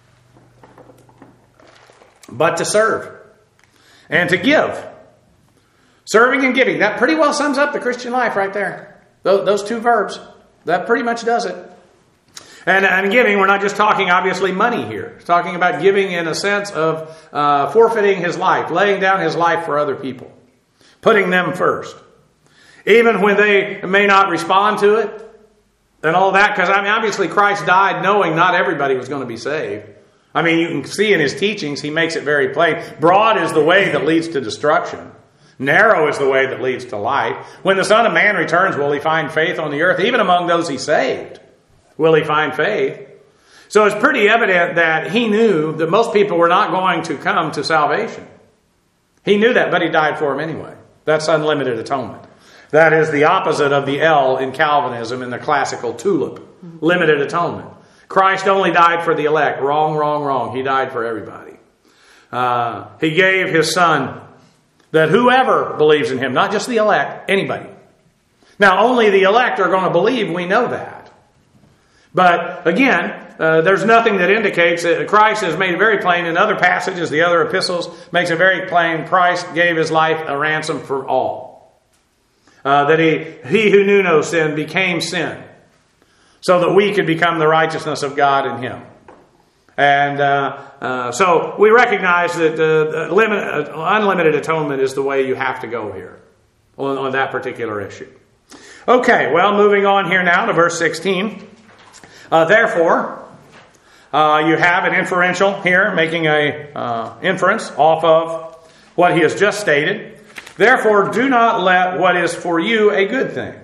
but to serve and to give. Serving and giving. That pretty well sums up the Christian life right there. Those, those two verbs. That pretty much does it. And, and giving, we're not just talking, obviously, money here. We're talking about giving in a sense of uh, forfeiting his life, laying down his life for other people, putting them first. Even when they may not respond to it, and all that, because I mean, obviously Christ died knowing not everybody was going to be saved. I mean, you can see in his teachings, he makes it very plain. Broad is the way that leads to destruction. Narrow is the way that leads to life. When the Son of Man returns, will he find faith on the earth? Even among those he saved, will he find faith? So it's pretty evident that he knew that most people were not going to come to salvation. He knew that, but he died for them anyway. That's unlimited atonement. That is the opposite of the L in Calvinism in the classical tulip. Limited atonement. Christ only died for the elect. Wrong, wrong, wrong. He died for everybody. Uh, he gave his Son that whoever believes in him, not just the elect, anybody. Now, only the elect are going to believe. We know that. But again, uh, there's nothing that indicates that Christ has made it very plain in other passages. The other epistles makes it very plain. Christ gave his life a ransom for all. Uh, that he, he who knew no sin became sin, so that we could become the righteousness of God in him. And uh, uh, so we recognize that uh, limit, uh, unlimited atonement is the way you have to go here on, on that particular issue. Okay, well, moving on here now to verse sixteen. Uh, therefore, uh, you have an inferential here, making a uh, inference off of what he has just stated. Therefore, do not let what is for you a good thing.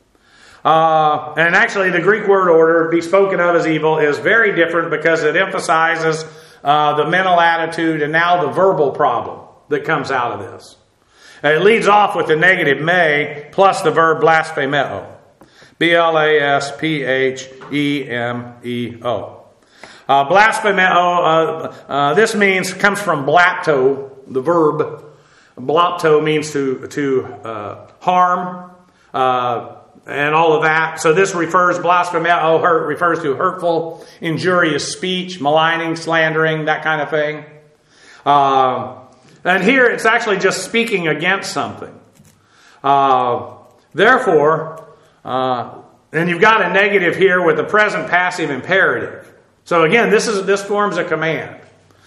Uh, and actually, the Greek word order, be spoken of as evil, is very different because it emphasizes uh, the mental attitude and now the verbal problem that comes out of this. And it leads off with the negative me plus the verb blasphemeo. B L A S P H E M E O. Uh, blasphemeo, uh, uh, this means, comes from blapto, the verb. Blapto means to, to uh, harm, uh, and all of that. So this refers, blasphemeo hurt, refers to hurtful, injurious speech, maligning, slandering, that kind of thing. Uh, and here it's actually just speaking against something. Uh, therefore, uh, and you've got a negative here with the present passive imperative. So again, this is this forms a command.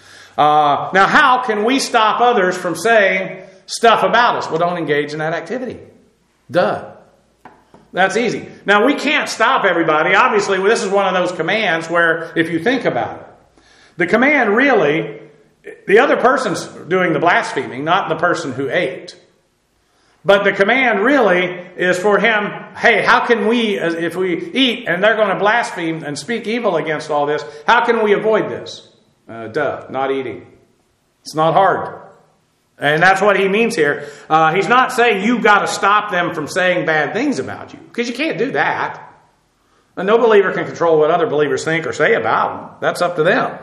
Uh, now, how can we stop others from saying stuff about us? Well, don't engage in that activity. Duh. That's easy. Now, we can't stop everybody. Obviously, this is one of those commands where, if you think about it, the command really, the other person's doing the blaspheming, not the person who ate. But the command really is for him, hey, how can we, if we eat and they're going to blaspheme and speak evil against all this, how can we avoid this? Uh, duh, not eating. It's not hard. And that's what he means here. Uh, he's not saying you've got to stop them from saying bad things about you, because you can't do that. And no believer can control what other believers think or say about them. That's up to them.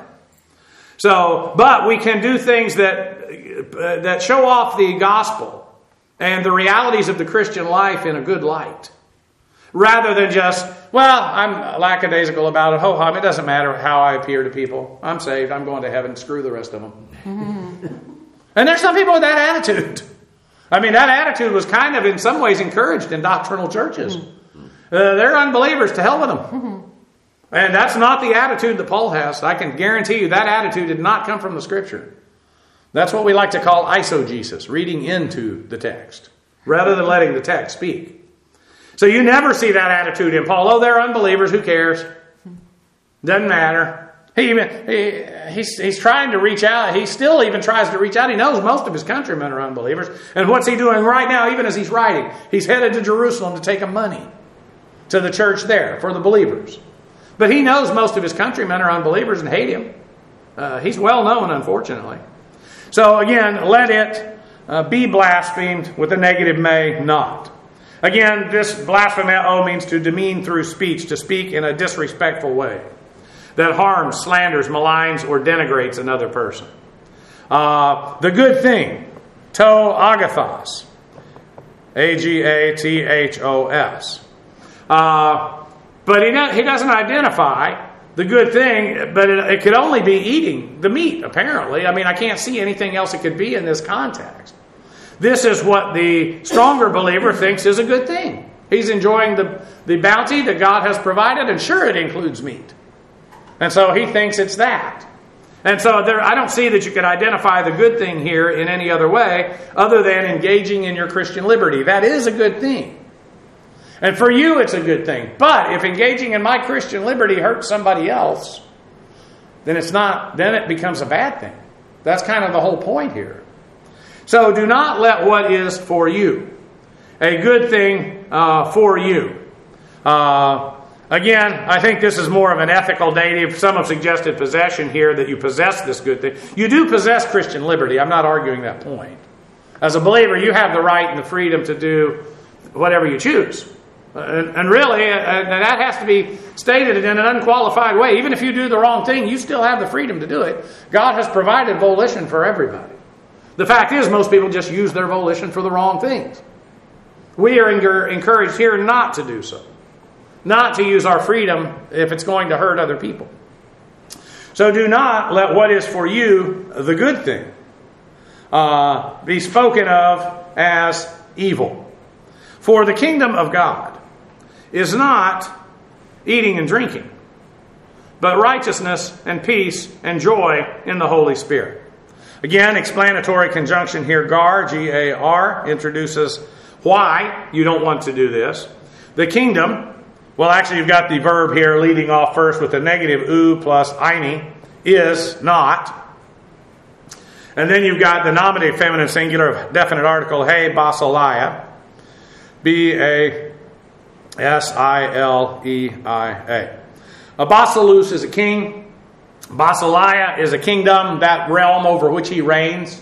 So, but we can do things that uh, that show off the gospel and the realities of the Christian life in a good light, rather than just, well, I'm lackadaisical about it. Ho hum, it doesn't matter how I appear to people. I'm saved. I'm going to heaven. Screw the rest of them. And there's some people with that attitude. I mean, that attitude was kind of in some ways encouraged in doctrinal churches. Uh, they're unbelievers. To hell with them. And that's not the attitude that Paul has. I can guarantee you that attitude did not come from the Scripture. That's what we like to call eisegesis, reading into the text, rather than letting the text speak. So you never see that attitude in Paul. Oh, they're unbelievers. Who cares? Doesn't matter. He, he he's, he's trying to reach out. He still even tries to reach out. He knows most of his countrymen are unbelievers. And what's he doing right now, even as he's writing? He's headed to Jerusalem to take them money to the church there for the believers. But he knows most of his countrymen are unbelievers and hate him. Uh, he's well known, unfortunately. So again, let it uh, be blasphemed with a negative may not. Again, this blasphemeo means to demean through speech, to speak in a disrespectful way that harms, slanders, maligns, or denigrates another person. Uh, the good thing, to agathos, A G A T H O S. Uh, but he, he doesn't identify the good thing, but it, it could only be eating the meat, apparently. I mean, I can't see anything else it could be in this context. This is what the stronger believer thinks is a good thing. He's enjoying the, the bounty that God has provided, and sure, it includes meat. And so he thinks it's that. And so there, I don't see that you could identify the good thing here in any other way other than engaging in your Christian liberty. That is a good thing. And for you, it's a good thing. But if engaging in my Christian liberty hurts somebody else, then it's not, then it becomes a bad thing. That's kind of the whole point here. So do not let what is for you, a good thing uh, for you. Uh, again, I think this is more of an ethical dative. Some have suggested possession here, that you possess this good thing. You do possess Christian liberty. I'm not arguing that point. As a believer, you have the right and the freedom to do whatever you choose. And, and really, uh, and that has to be stated in an unqualified way. Even if you do the wrong thing, you still have the freedom to do it. God has provided volition for everybody. The fact is, most people just use their volition for the wrong things. We are encouraged here not to do so. Not to use our freedom if it's going to hurt other people. So do not let what is for you, the good thing, uh, be spoken of as evil. For the kingdom of God is not eating and drinking, but righteousness and peace and joy in the Holy Spirit. Again, explanatory conjunction here, gar, G A R, introduces why you don't want to do this. The kingdom, well, actually you've got the verb here leading off first with the negative u plus eini, is not. And then you've got the nominative feminine singular definite article, hey, basileia, B A S I L E I A. A basileus is a king. Basileia is a kingdom, that realm over which he reigns.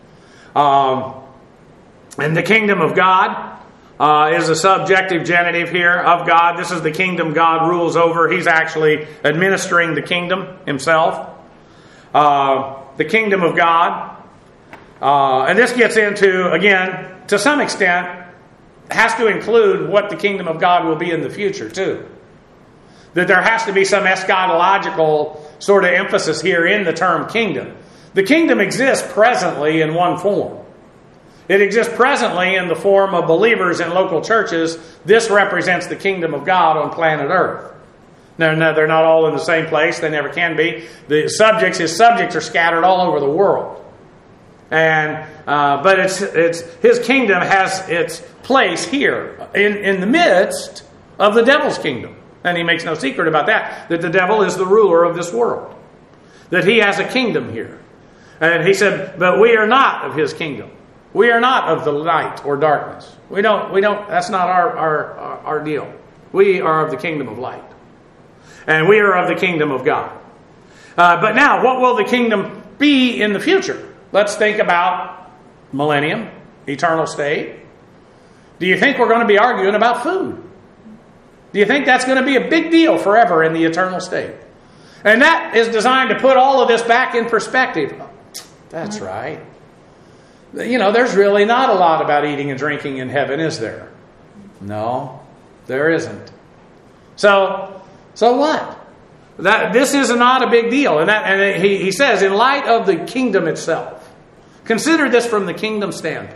Um, and the kingdom of God uh, is a subjective genitive here, of God. This is the kingdom God rules over. He's actually administering the kingdom himself. Uh, the kingdom of God. Uh, and this gets into, again, to some extent, has to include what the kingdom of God will be in the future, too. That there has to be some eschatological sort of emphasis here in the term kingdom. The kingdom exists presently in one form. It exists presently in the form of believers in local churches. This represents the kingdom of God on planet Earth. Now, no, they're not all in the same place. They never can be. The subjects, his subjects are scattered all over the world. And uh, but it's it's his kingdom has its place here in, in the midst of the devil's kingdom. And he makes no secret about that, that the devil is the ruler of this world. That he has a kingdom here. And he said, but we are not of his kingdom. We are not of the light or darkness. We don't, we don't, that's not our, our, our, our deal. We are of the kingdom of light. And we are of the kingdom of God. Uh, but now, what will the kingdom be in the future? Let's think about millennium, eternal state. Do you think we're going to be arguing about food? Do you think that's going to be a big deal forever in the eternal state? And that is designed to put all of this back in perspective. That's right. You know, there's really not a lot about eating and drinking in heaven, is there? No, there isn't. So, so what? That this is not a big deal. And, that, and he, he says, in light of the kingdom itself, consider this from the kingdom standpoint.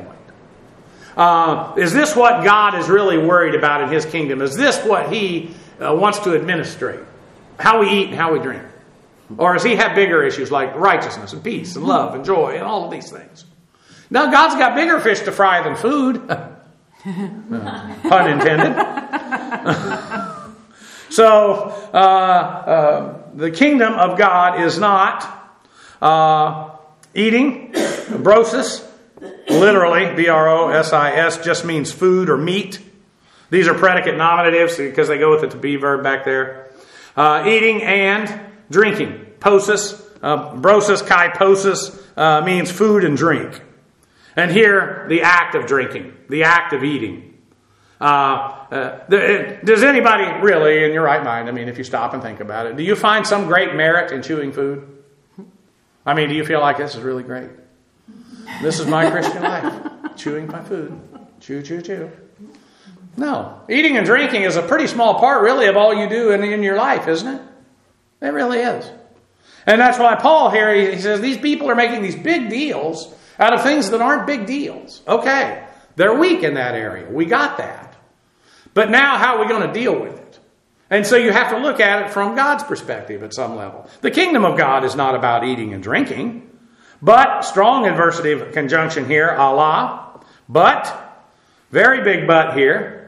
Uh, is this what God is really worried about in his kingdom? Is this what he uh, wants to administrate? How we eat and how we drink? Or does he have bigger issues like righteousness and peace and love and joy and all of these things? No, God's got bigger fish to fry than food. uh, pun intended. So, uh, uh, the kingdom of God is not uh, eating, brosis. Literally, B R O S I S, just means food or meat. These are predicate nominatives because they go with it, the be verb back there. Uh, eating and drinking. Posis, uh, brosis, kai posis, uh, means food and drink. And here, the act of drinking, the act of eating. Uh, uh, the, does anybody really, in your right mind, I mean, if you stop and think about it, do you find some great merit in chewing food? I mean, do you feel like this is really great? This is my Christian life. Chewing my food. Chew, chew, chew. No. Eating and drinking is a pretty small part, really, of all you do in, in your life, isn't it? It really is. And that's why Paul here, he, he says, these people are making these big deals out of things that aren't big deals. Okay. They're weak in that area. We got that. But now, how are we going to deal with it? And so you have to look at it from God's perspective at some level. The kingdom of God is not about eating and drinking. But, strong inversative conjunction here, Allah, but, very big but here,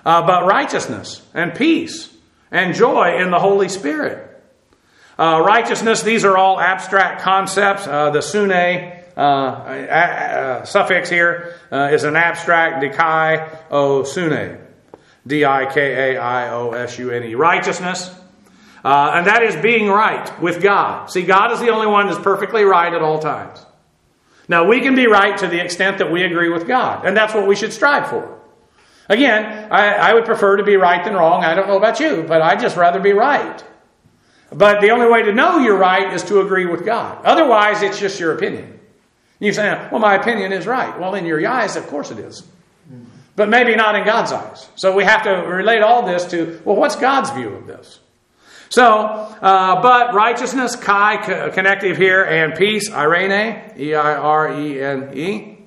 uh, but righteousness and peace and joy in the Holy Spirit. Uh, righteousness, these are all abstract concepts. Uh, the sune uh, uh, suffix here uh, is an abstract, dikai o sune. D I K A I O S U N E. Righteousness. Uh, and that is being right with God. See, God is the only one that's perfectly right at all times. Now, we can be right to the extent that we agree with God. And that's what we should strive for. Again, I, I would prefer to be right than wrong. I don't know about you, but I'd just rather be right. But the only way to know you're right is to agree with God. Otherwise, it's just your opinion. You say, well, my opinion is right. Well, in your eyes, of course it is. But maybe not in God's eyes. So we have to relate all this to, well, what's God's view of this? So, uh, but righteousness, kai, co- connective here, and peace, irene, E I R E N E,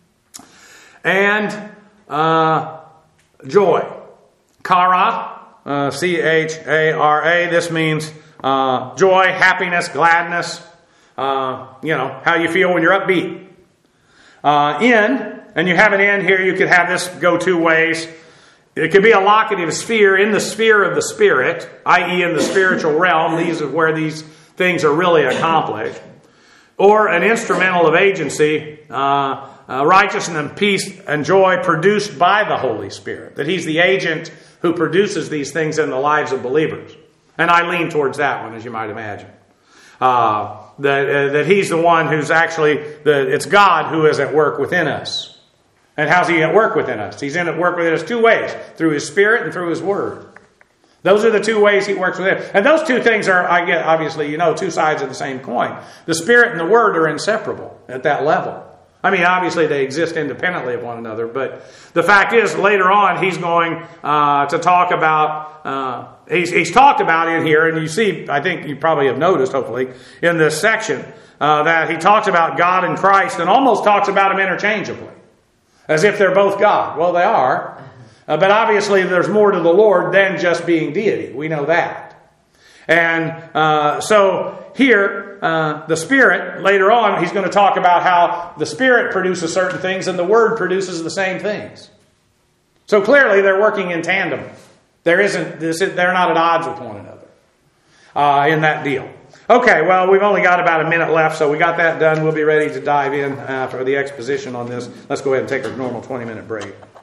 and uh, joy, chara, uh, C H A R A. This means uh, joy, happiness, gladness, uh, you know, how you feel when you're upbeat. Uh, in, and you have an in here, you could have this go two ways. It could be a locative sphere in the sphere of the Spirit, that is in the spiritual realm. These are where these things are really accomplished. Or an instrumental of agency, uh, uh, righteousness and peace and joy produced by the Holy Spirit. That He's the agent who produces these things in the lives of believers. And I lean towards that one, as you might imagine. Uh, that, uh, that He's the one who's actually, that it's God who is at work within us. And how's He at work within us? He's in at work within us two ways. Through His Spirit and through His Word. Those are the two ways He works within us. And those two things are, I get, obviously, you know, two sides of the same coin. The Spirit and the Word are inseparable at that level. I mean, obviously they exist independently of one another. But the fact is, later on, He's going uh, to talk about... Uh, he's, he's talked about in here, and you see, I think you probably have noticed, hopefully, in this section, uh, that He talks about God and Christ and almost talks about Them interchangeably. As if they're both God. Well, they are. Uh, but obviously there's more to the Lord than just being deity. We know that. And uh, so here, uh, the Spirit, later on, he's going to talk about how the Spirit produces certain things and the Word produces the same things. So clearly they're working in tandem. There isn't, this, they're not at odds with one another uh, in that deal. Okay, well, we've only got about a minute left, so we got that done. We'll be ready to dive in uh, for the exposition on this. Let's go ahead and take a normal twenty-minute break.